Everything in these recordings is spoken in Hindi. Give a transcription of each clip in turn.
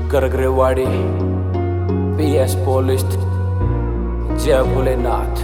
गरगरेवाड़ी PS पॉलिस्ट जय भोलेनाथ।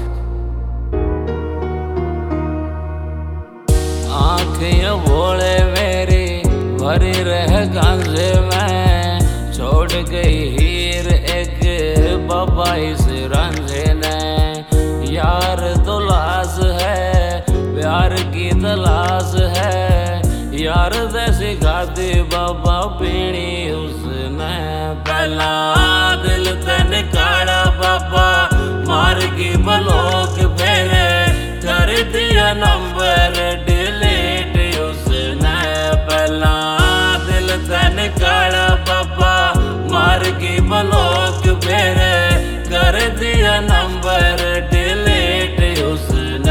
आँखें भोले मेरी भरी रह गांजे में, छोड़ गई हीर एक बाबा इस रंझे ने। यार तो लाश है, प्यार की तलाश है, यार जैसी गाती बाबा पीनी उसने। पहला दिल ते निकाला बाबा मार की बलोक फेरे, कर दिया नंबर डिलीट उसने। पहला दिल ते निकाला बाबा मार की बलोक फेरे, कर दिया नंबर डिलीट उसने।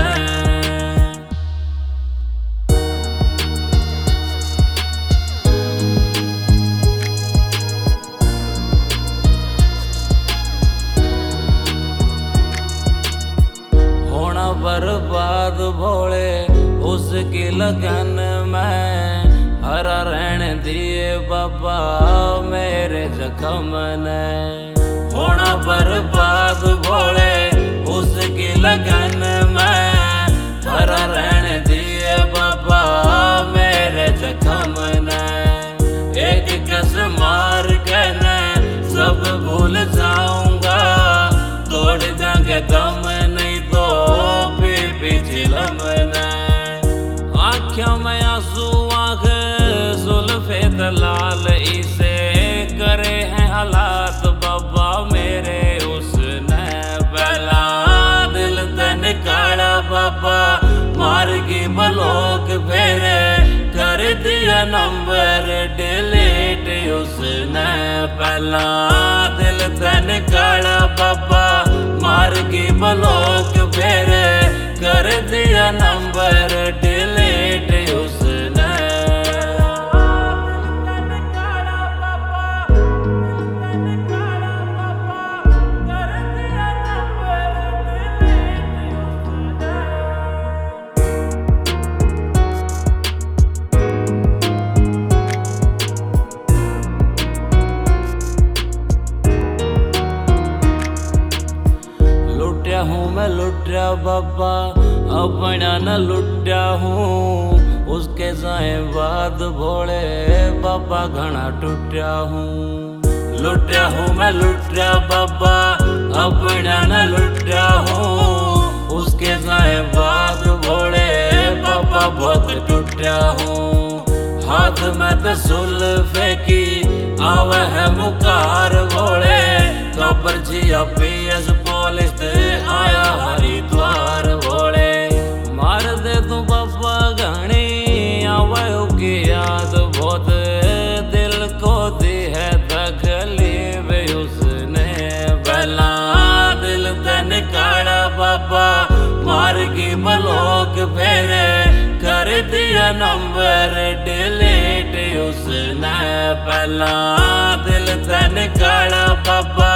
होना बर्बाद भोले उसकी लगन में, हरा रहने दिए बाबा मेरे जख्म ने। होना बर्बाद भोले उसकी लगन में, हरा रहने दिए बाबा मेरे जख्म ने। एक कस मार के ने सब भूल जाऊंगा, तोड़ देंगे दम नहीं तो पी चिलम ने। आँखों में आंसू आँख जुल्फे दलाल इसे, करे हैं हालात बाबा मेरे उसने। पहला दिल ते निकाला बाबा मार की बलोक फेरे, कर दिया नंबर डिलीट उसने। पहला दिल ते निकाला बाबा मार की बलोक फेरे, कर दिया नंबर डिलीट उसने। लुट्या हूँ मैं लुट्या बाबा अपना न लुट्या हूँ, उसके जाए बाद भोले बाबा घना टूट्या हूँ। लुट्या हूँ मैं लुट्या बाबा अपना न लुट्या हूँ, उसके जाए बाद भोले बाबा बहुत टूट्या हूँ। हाथ में तो सुल्फे की आवे है मुकार भोले, कबर जिया PS पॉलिस्ट आया हरिद्वार भोले। मार दे तू बाबा घनी आवे की याद बहुत, दिल को दी है तकलीफ उसने। पहला दिल ते निकाला बाबा मार की बलोक फेरे, कर दिया नंबर डिलीट उसने। पहला दिल ते निकाला बाबा